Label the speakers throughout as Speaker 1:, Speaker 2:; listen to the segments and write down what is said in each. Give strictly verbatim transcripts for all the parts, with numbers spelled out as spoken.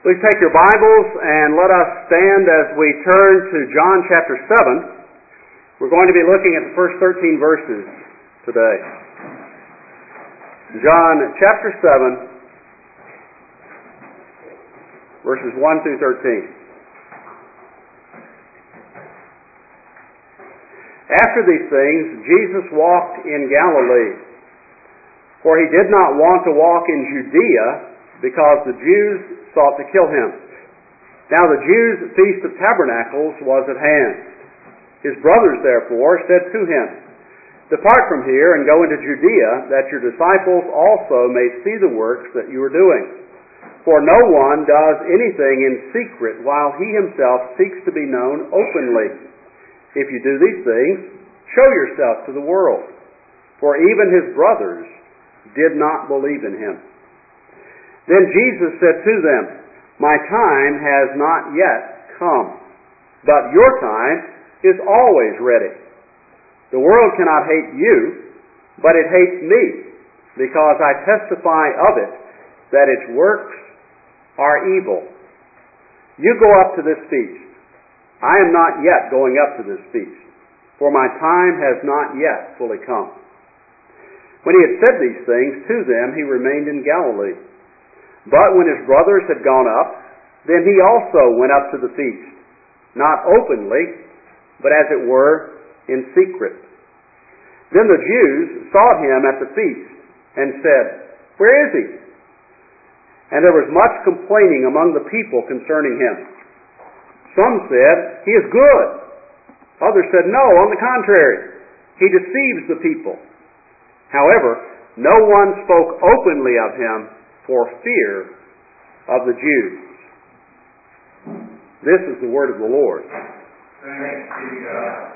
Speaker 1: Please take your Bibles and let us stand as we turn to John chapter seven. We're going to be looking at the first thirteen verses today. John chapter seven, verses one through thirteen. After these things, Jesus walked in Galilee, for he did not want to walk in Judea, because the Jews sought to kill him. Now the Jews' feast of tabernacles was at hand. His brothers, therefore, said to him, "Depart from here and go into Judea, that your disciples also may see the works that you are doing. For no one does anything in secret while he himself seeks to be known openly. If you do these things, show yourself to the world." For even his brothers did not believe in him. Then Jesus said to them, "My time has not yet come, but your time is always ready. The world cannot hate you, but it hates me, because I testify of it that its works are evil. You go up to this feast. I am not yet going up to this feast, for my time has not yet fully come." When he had said these things to them, he remained in Galilee. But when his brothers had gone up, then he also went up to the feast, not openly, but as it were, in secret. Then the Jews sought him at the feast, and said, "Where is he?" And there was much complaining among the people concerning him. Some said, "He is good." Others said, "No, on the contrary, he deceives the people." However, no one spoke openly of him for fear of the Jews. This is the word of the Lord.
Speaker 2: Thanks be to God.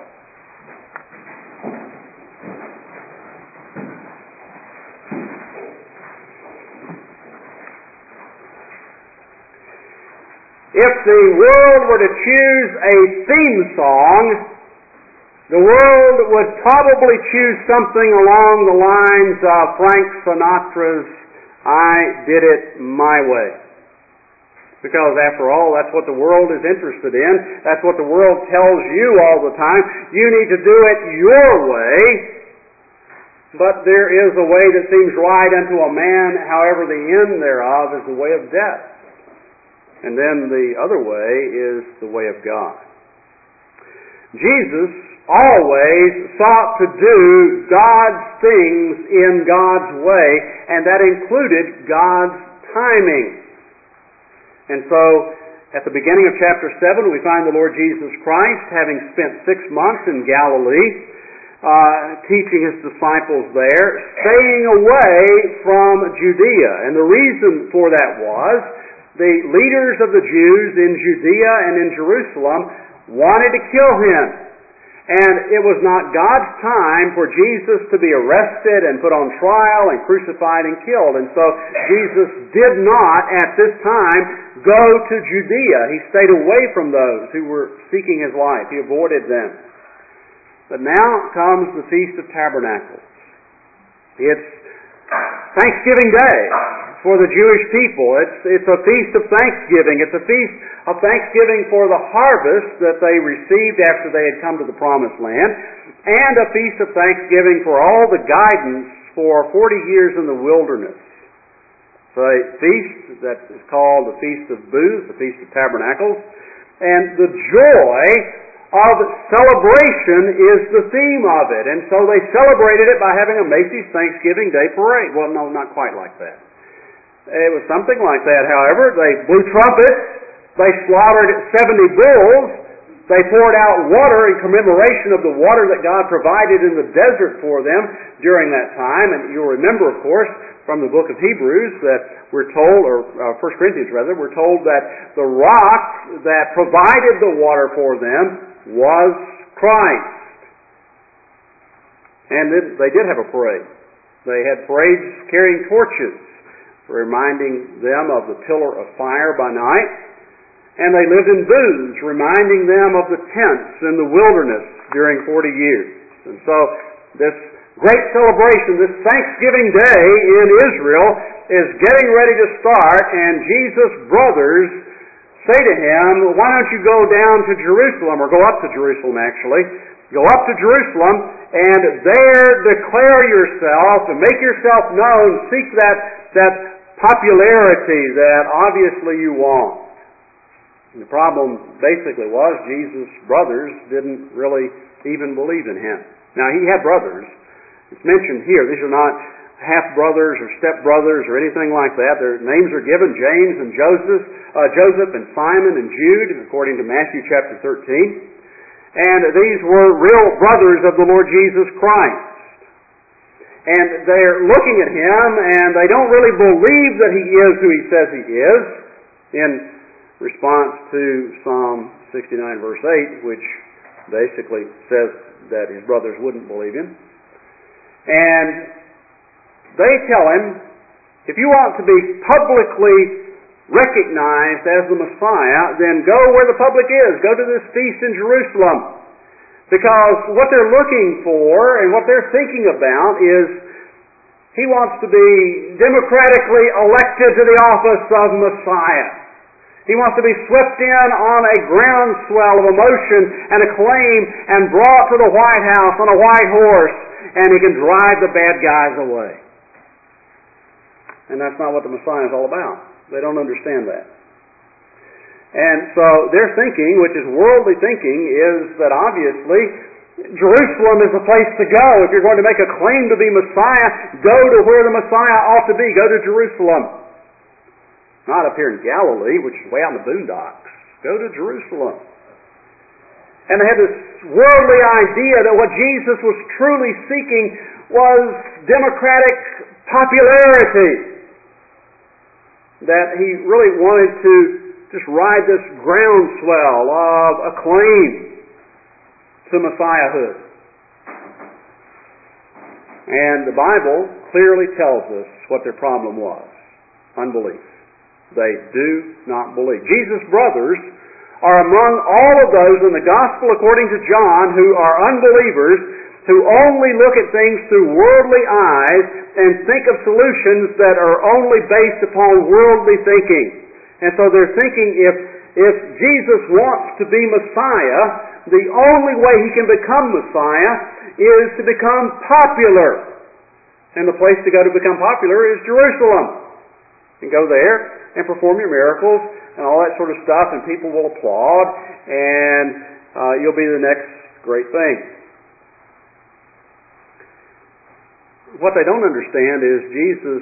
Speaker 1: If the world were to choose a theme song, the world would probably choose something along the lines of Frank Sinatra's "I Did It My Way." Because after all, that's what the world is interested in. That's what the world tells you all the time. You need to do it your way. But there is a way that seems right unto a man, however the end thereof is the way of death. And then the other way is the way of God. Jesus always sought to do God's things in God's way, and that included God's timing. And so, at the beginning of chapter seven, we find the Lord Jesus Christ, having spent six months in Galilee, uh, teaching his disciples there, staying away from Judea. And the reason for that was, the leaders of the Jews in Judea and in Jerusalem wanted to kill him. And it was not God's time for Jesus to be arrested and put on trial and crucified and killed. And so Jesus did not, at this time, go to Judea. He stayed away from those who were seeking his life. He avoided them. But now comes the Feast of Tabernacles. It's Thanksgiving Day for the Jewish people. It's, it's a feast of thanksgiving. It's a feast of thanksgiving for the harvest that they received after they had come to the Promised Land, and a feast of thanksgiving for all the guidance for forty years in the wilderness. So a feast that is called the Feast of Booths, the Feast of Tabernacles, and the joy of celebration is the theme of it. And so they celebrated it by having a Macy's Thanksgiving Day parade. Well, no, not quite like that. It was something like that, however. They blew trumpets, they slaughtered seventy bulls, they poured out water in commemoration of the water that God provided in the desert for them during that time. And you'll remember, of course, from the book of Hebrews that we're told, or uh, First Corinthians rather, we're told that the rock that provided the water for them was Christ. And then they did have a parade. They had parades carrying torches, reminding them of the pillar of fire by night. And they lived in booths, reminding them of the tents in the wilderness during forty years. And so this great celebration, this Thanksgiving Day in Israel is getting ready to start, and Jesus' brothers say to him, why don't you go down to Jerusalem, or go up to Jerusalem actually, go up to Jerusalem, and there declare yourself and make yourself known, seek that, that popularity that obviously you want. And the problem basically was Jesus' brothers didn't really even believe in him. Now, he had brothers. It's mentioned here. These are not half-brothers or step-brothers or anything like that. Their names are given, James and Joseph, uh, Joseph and Simon and Jude, according to Matthew chapter thirteen. And these were real brothers of the Lord Jesus Christ. And they're looking at him, and they don't really believe that he is who he says he is, in response to Psalm sixty-nine, verse eight, which basically says that his brothers wouldn't believe him. And they tell him, if you want to be publicly recognized as the Messiah, then go where the public is. Go to this feast in Jerusalem. Because what they're looking for and what they're thinking about is he wants to be democratically elected to the office of Messiah. He wants to be swept in on a groundswell of emotion and acclaim and brought to the White House on a white horse, and he can drive the bad guys away. And that's not what the Messiah is all about. They don't understand that. And so their thinking, which is worldly thinking, is that obviously Jerusalem is the place to go. If you're going to make a claim to be Messiah, go to where the Messiah ought to be. Go to Jerusalem. Not up here in Galilee, which is way out in the boondocks. Go to Jerusalem. And they had this worldly idea that what Jesus was truly seeking was democratic popularity. That he really wanted to just ride this groundswell of acclaim to Messiahhood. And the Bible clearly tells us what their problem was. Unbelief. They do not believe. Jesus' brothers are among all of those in the Gospel according to John who are unbelievers, who only look at things through worldly eyes and think of solutions that are only based upon worldly thinking. And so they're thinking if, if Jesus wants to be Messiah, the only way he can become Messiah is to become popular. And the place to go to become popular is Jerusalem. And go there and perform your miracles and all that sort of stuff, and people will applaud, and uh, you'll be the next great thing. What they don't understand is Jesus'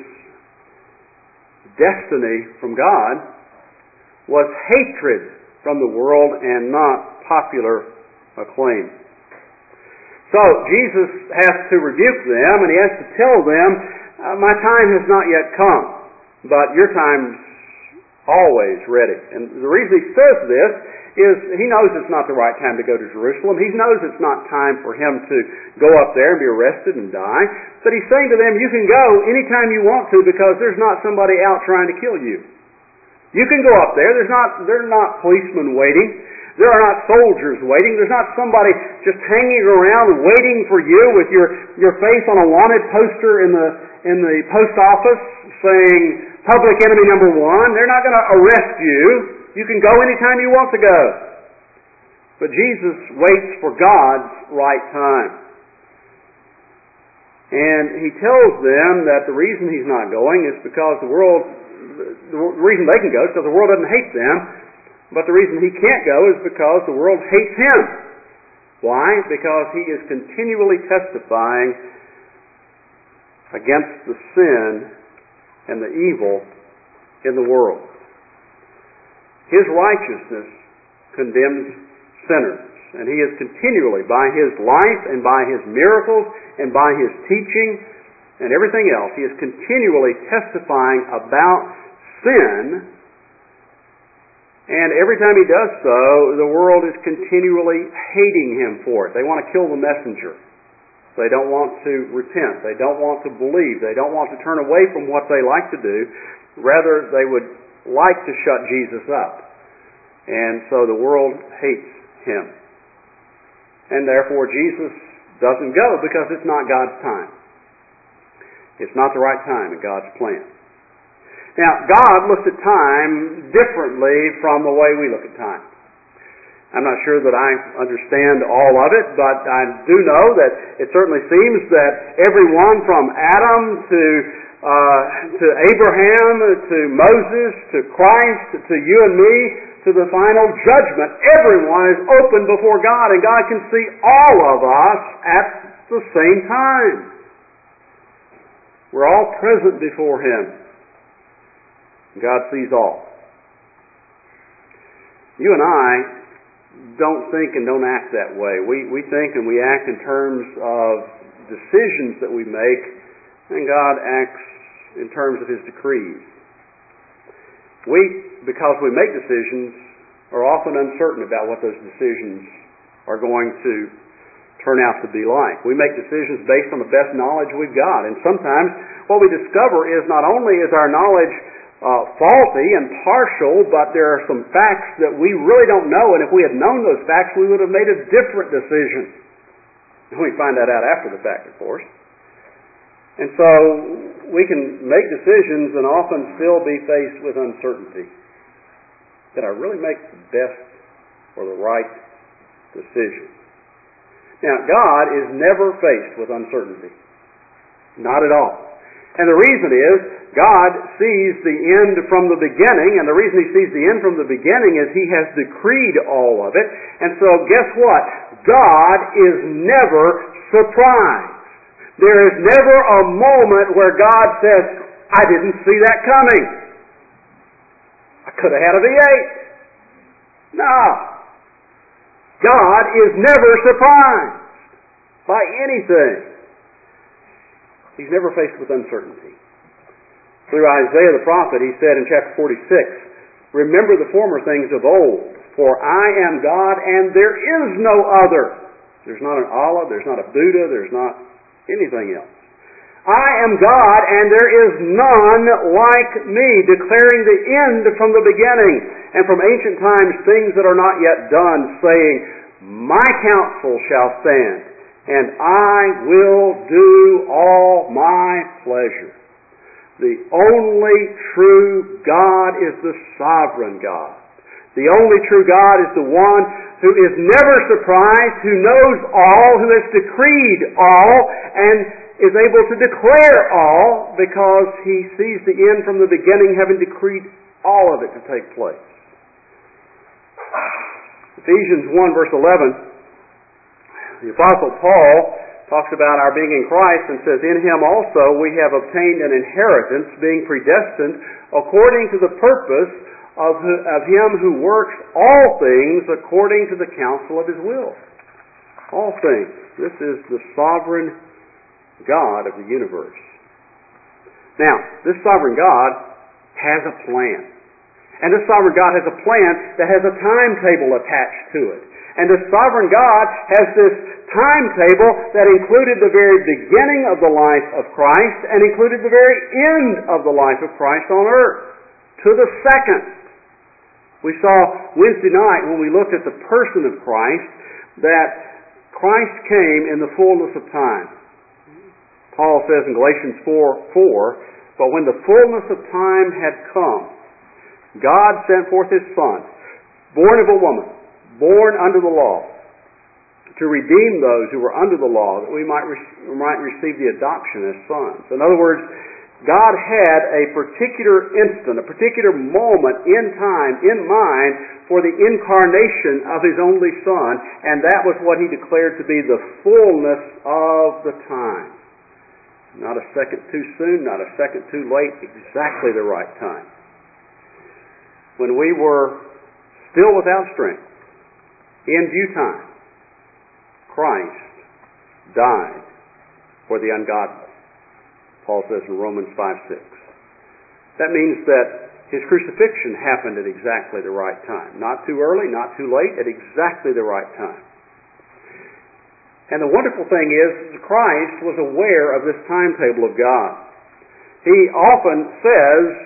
Speaker 1: destiny from God was hatred from the world and not popular acclaim. So Jesus has to rebuke them, and he has to tell them, uh, my time has not yet come, but your time's always ready. And the reason he says this is he knows it's not the right time to go to Jerusalem. He knows it's not time for him to go up there and be arrested and die. But he's saying to them, you can go anytime you want to because there's not somebody out trying to kill you. You can go up there. There's not, there are not policemen waiting. There are not soldiers waiting. There's not somebody just hanging around waiting for you with your, your face on a wanted poster in the, in the post office saying, public enemy number one. They're not going to arrest you. You can go anytime you want to go. But Jesus waits for God's right time. And he tells them that the reason he's not going is because the world, the reason they can go is because the world doesn't hate them. But the reason he can't go is because the world hates him. Why? Because he is continually testifying against the sin and the evil in the world. His righteousness condemns sinners, and he is continually, by his life and by his miracles and by his teaching and everything else, he is continually testifying about sin, and every time he does so, the world is continually hating him for it. They want to kill the messenger. They don't want to repent. They don't want to believe. They don't want to turn away from what they like to do. Rather, they would like to shut Jesus up. And so the world hates him. And therefore, Jesus doesn't go because it's not God's time. It's not the right time in God's plan. Now, God looks at time differently from the way we look at time. I'm not sure that I understand all of it, but I do know that it certainly seems that everyone from Adam to uh, to Abraham, to Moses, to Christ, to you and me, to the final judgment, everyone is open before God, and God can see all of us at the same time. We're all present before Him. God sees all. You and I don't think and don't act that way. We we think and we act in terms of decisions that we make, and God acts in terms of His decrees. We, because we make decisions, are often uncertain about what those decisions are going to turn out to be like. We make decisions based on the best knowledge we've got, and sometimes what we discover is not only is our knowledge Uh, faulty and partial, but there are some facts that we really don't know, and if we had known those facts, we would have made a different decision. And we find that out after the fact, of course. And so we can make decisions and often still be faced with uncertainty. Did I really make the best or the right decision? Now, God is never faced with uncertainty. Not at all. And the reason is, God sees the end from the beginning, and the reason He sees the end from the beginning is He has decreed all of it. And so guess what? God is never surprised. There is never a moment where God says, I didn't see that coming. I could have had a V eight. No. God is never surprised by anything. He's never faced with uncertainty. Through Isaiah the prophet, he said in chapter forty-six, remember the former things of old, for I am God and there is no other. There's not an Allah, there's not a Buddha, there's not anything else. I am God and there is none like me, declaring the end from the beginning, and from ancient times things that are not yet done, saying, my counsel shall stand, and I will do all my pleasure. The only true God is the sovereign God. The only true God is the one who is never surprised, who knows all, who has decreed all, and is able to declare all because He sees the end from the beginning, having decreed all of it to take place. Ephesians one verse eleven, the Apostle Paul talks about our being in Christ and says, in Him also we have obtained an inheritance, being predestined according to the purpose of, of Him who works all things according to the counsel of His will. All things. This is the sovereign God of the universe. Now, this sovereign God has a plan. And this sovereign God has a plan that has a timetable attached to it. And the sovereign God has this timetable that included the very beginning of the life of Christ and included the very end of the life of Christ on earth, to the second. We saw Wednesday night when we looked at the person of Christ that Christ came in the fullness of time. Paul says in Galatians four four, but when the fullness of time had come, God sent forth His Son, born of a woman, born under the law, to redeem those who were under the law, that we might, re- might receive the adoption as sons. In other words, God had a particular instant, a particular moment in time, in mind, for the incarnation of His only Son, and that was what He declared to be the fullness of the time. Not a second too soon, not a second too late, exactly the right time. When we were still without strength, in due time, Christ died for the ungodly. Paul says in Romans five six. That means that His crucifixion happened at exactly the right time. Not too early, not too late, at exactly the right time. And the wonderful thing is, Christ was aware of this timetable of God. He often says,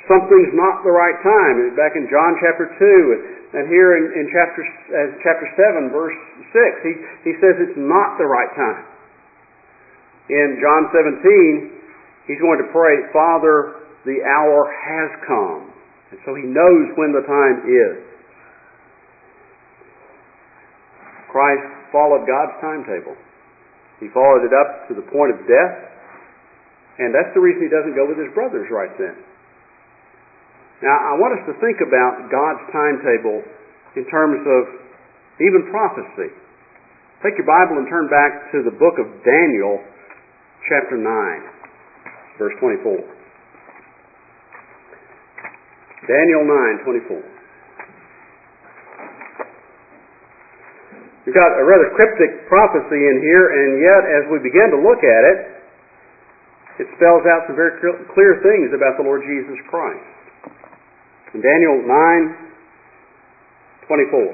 Speaker 1: something's not the right time. Back in John chapter two, and here in, in chapter uh, chapter seven, verse six, he, he says it's not the right time. In John seventeen, he's going to pray, Father, the hour has come. And so he knows when the time is. Christ followed God's timetable. He followed it up to the point of death, and that's the reason he doesn't go with his brothers right then. Now, I want us to think about God's timetable in terms of even prophecy. Take your Bible and turn back to the book of Daniel, chapter nine, verse twenty-four. Daniel nine, twenty-four. We've got a rather cryptic prophecy in here, and yet as we begin to look at it, it spells out some very clear things about the Lord Jesus Christ. In Daniel nine, twenty-four.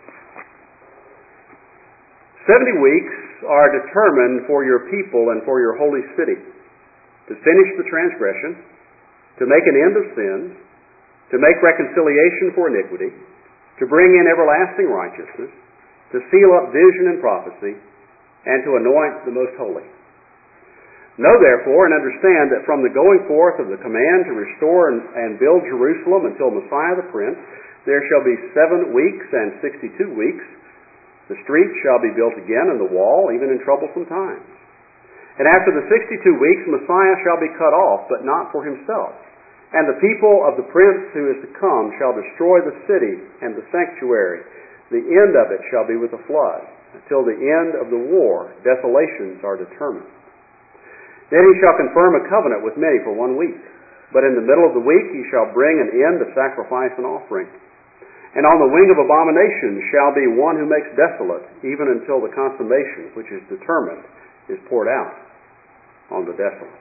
Speaker 1: Seventy weeks are determined for your people and for your holy city, to finish the transgression, to make an end of sins, to make reconciliation for iniquity, to bring in everlasting righteousness, to seal up vision and prophecy, and to anoint the most holy. Know therefore and understand that from the going forth of the command to restore and, and build Jerusalem until Messiah the Prince, there shall be seven weeks and sixty-two weeks. The streets shall be built again, and the wall, even in troublesome times. And after the sixty-two weeks, Messiah shall be cut off, but not for himself. And the people of the Prince who is to come shall destroy the city and the sanctuary. The end of it shall be with a flood. Until the end of the war, desolations are determined. Then he shall confirm a covenant with many for one week. But in the middle of the week he shall bring an end of sacrifice and offering. And on the wing of abomination shall be one who makes desolate, even until the consummation which is determined is poured out on the desolate.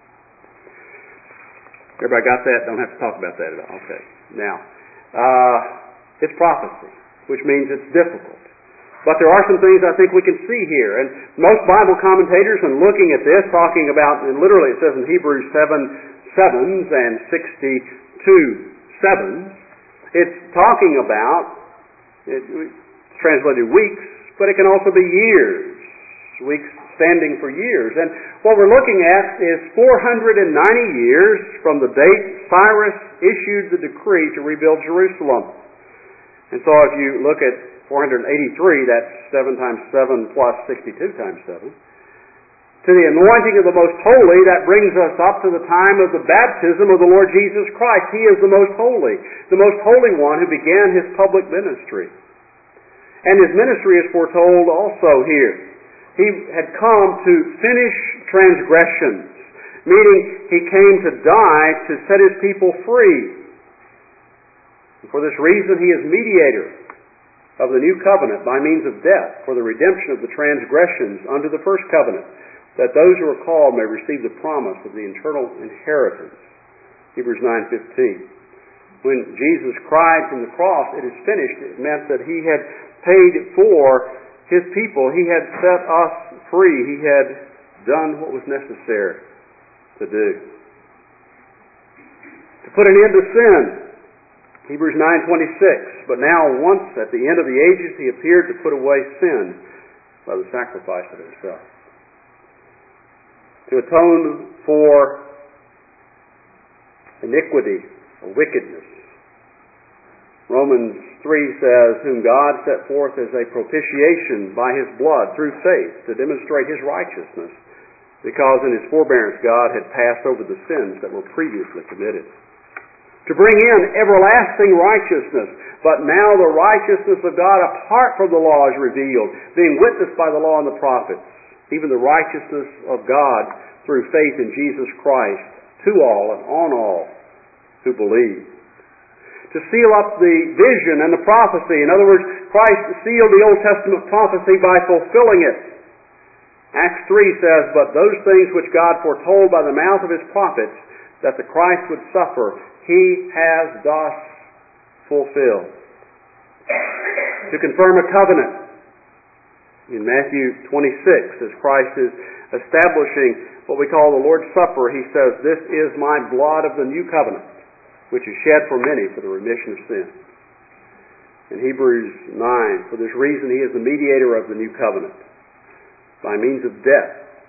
Speaker 1: Everybody got that? Don't have to talk about that at all. Okay. Now, uh, it's prophecy, which means it's difficult. But there are some things I think we can see here. And most Bible commentators, when looking at this, talking about, and literally it says in Hebrews seven sevens and sixty-two sevens, it's talking about, it's translated weeks, but it can also be years. Weeks standing for years. And what we're looking at is four hundred ninety years from the date Cyrus issued the decree to rebuild Jerusalem. And so if you look at four hundred eighty-three, that's seven times seven plus sixty-two times seven. To the anointing of the Most Holy, that brings us up to the time of the baptism of the Lord Jesus Christ. He is the Most Holy, the Most Holy One who began His public ministry. And His ministry is foretold also here. He had come to finish transgressions, meaning He came to die to set His people free. And for this reason, He is mediator of the new covenant by means of death for the redemption of the transgressions under the first covenant, that those who are called may receive the promise of the eternal inheritance. Hebrews nine fifteen. When Jesus cried from the cross, "It is finished," it meant that He had paid for His people. He had set us free. He had done what was necessary to do. To put an end to sin. Hebrews nine twenty-six. But now once at the end of the ages He appeared to put away sin by the sacrifice of Himself. To atone for iniquity or wickedness. Romans three says, whom God set forth as a propitiation by His blood through faith to demonstrate His righteousness, because in His forbearance God had passed over the sins that were previously committed. To bring in everlasting righteousness, but now the righteousness of God apart from the law is revealed, being witnessed by the law and the prophets, even the righteousness of God through faith in Jesus Christ, to all and on all who believe. To seal up the vision and the prophecy. In other words, Christ sealed the Old Testament prophecy by fulfilling it. Acts three says, but those things which God foretold by the mouth of His prophets, that the Christ would suffer, He has thus fulfilled. To confirm a covenant. In Matthew twenty-six, as Christ is establishing what we call the Lord's Supper, He says, this is my blood of the new covenant, which is shed for many for the remission of sin. In Hebrews nine, for this reason he is the mediator of the new covenant, by means of death.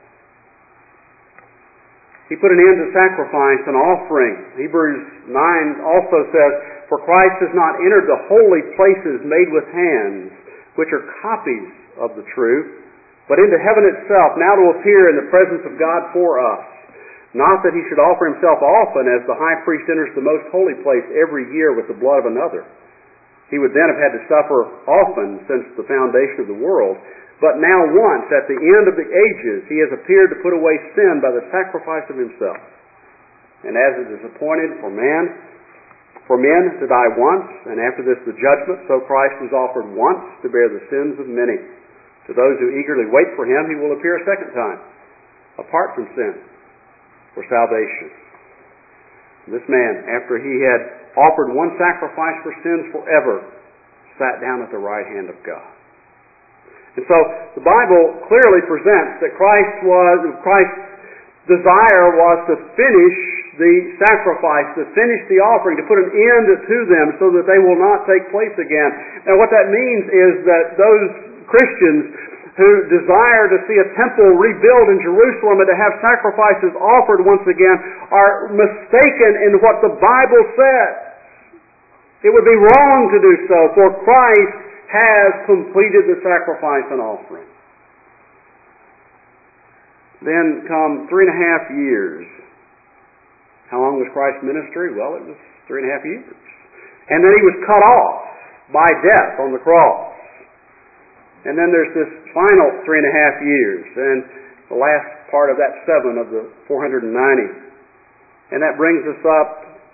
Speaker 1: He put an end to sacrifice and offering. Hebrews nine also says, for Christ has not entered the holy places made with hands, which are copies of the true, but into heaven itself, now to appear in the presence of God for us. Not that he should offer himself often, as the high priest enters the most holy place every year with the blood of another. He would then have had to suffer often since the foundation of the world. But now once, at the end of the ages, he has appeared to put away sin by the sacrifice of himself. And as it is appointed for man, for men to die once, and after this the judgment, so Christ was offered once to bear the sins of many. To those who eagerly wait for him, he will appear a second time, apart from sin, for salvation. This man, after he had offered one sacrifice for sins forever, sat down at the right hand of God. And so the Bible clearly presents that Christ was Christ's desire was to finish the sacrifice, to finish the offering, to put an end to them so that they will not take place again. Now what that means is that those Christians who desire to see a temple rebuilt in Jerusalem and to have sacrifices offered once again are mistaken in what the Bible says. It would be wrong to do so, for Christ has completed the sacrifice and offering. Then come three and a half years. How long was Christ's ministry? Well, it was three and a half years. And then he was cut off by death on the cross. And then there's this final three and a half years, and the last part of that seven of the four hundred ninety. And that brings us up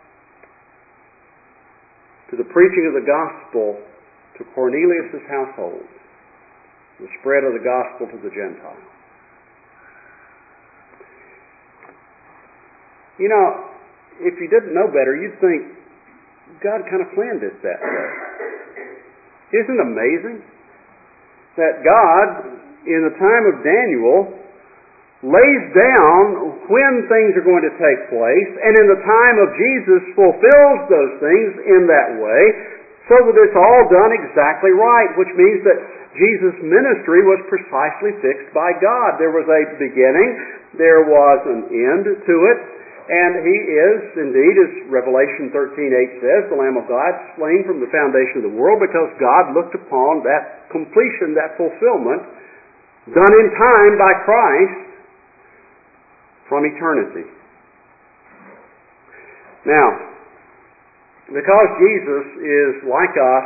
Speaker 1: to the preaching of the gospel to Cornelius' household, the spread of the gospel to the Gentiles. You know, if you didn't know better, you'd think God kind of planned it that way. Isn't it amazing that God, in the time of Daniel, lays down when things are going to take place, and in the time of Jesus fulfills those things in that way, so that it's all done exactly right, which means that Jesus' ministry was precisely fixed by God. There was a beginning, there was an end to it, and he is, indeed, as Revelation thirteen eight says, the Lamb of God slain from the foundation of the world, because God looked upon that completion, that fulfillment, done in time by Christ from eternity. Now, because Jesus is like us,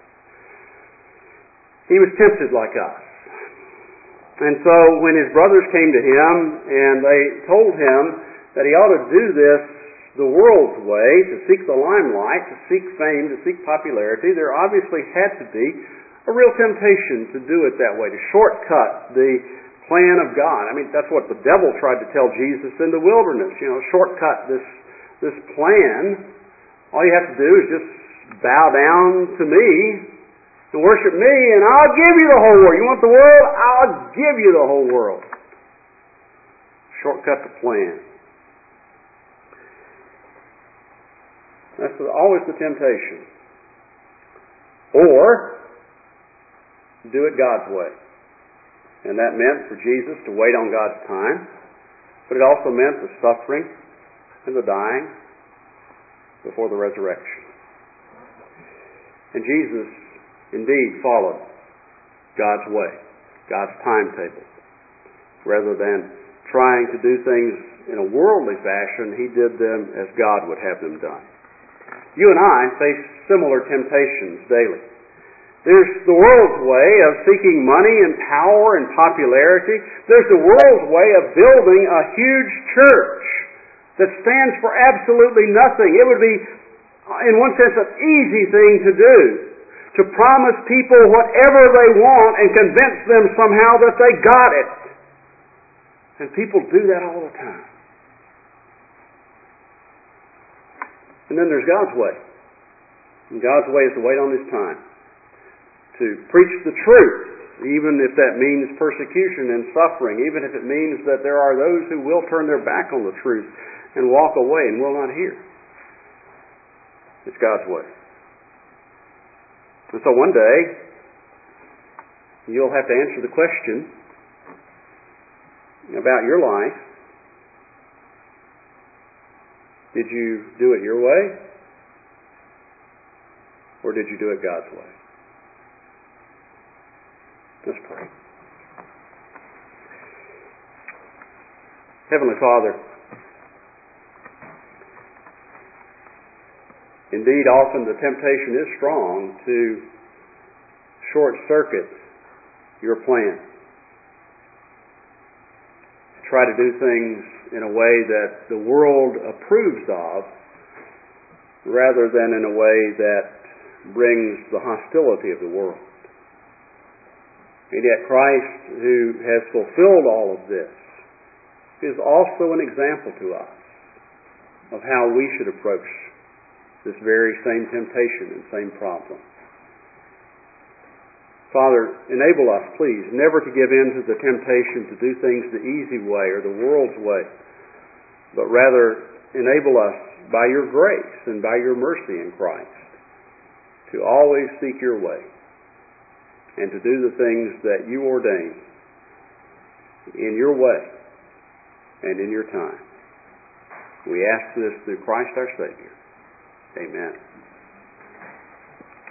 Speaker 1: he was tempted like us. And so when his brothers came to him and they told him that he ought to do this the world's way, to seek the limelight, to seek fame, to seek popularity, there obviously had to be a real temptation to do it that way, to shortcut the plan of God. I mean, that's what the devil tried to tell Jesus in the wilderness. You know, shortcut this this plan. All you have to do is just bow down to me and worship me, and I'll give you the whole world. You want the world? I'll give you the whole world. Shortcut the plan. That's always the temptation. Or do it God's way. And that meant for Jesus to wait on God's time, but it also meant the suffering and the dying before the resurrection. And Jesus indeed followed God's way, God's timetable. Rather than trying to do things in a worldly fashion, he did them as God would have them done. You and I face similar temptations daily. There's the world's way of seeking money and power and popularity. There's the world's way of building a huge church that stands for absolutely nothing. It would be, in one sense, an easy thing to do, to promise people whatever they want and convince them somehow that they got it. And people do that all the time. And then there's God's way. And God's way is to wait on His time, to preach the truth, even if that means persecution and suffering, even if it means that there are those who will turn their back on the truth and walk away and will not hear. It's God's way. And so one day, you'll have to answer the question about your life. Did you do it your way? Or did you do it God's way? Let's pray. Heavenly Father, indeed, often the temptation is strong to short-circuit your plan. To try to do things in a way that the world approves of, rather than in a way that brings the hostility of the world. And yet Christ, who has fulfilled all of this, is also an example to us of how we should approach this very same temptation and same problem. Father, enable us, please, never to give in to the temptation to do things the easy way or the world's way, but rather enable us by your grace and by your mercy in Christ to always seek your way and to do the things that you ordain in your way and in your time. We ask this through Christ our Savior. Amen.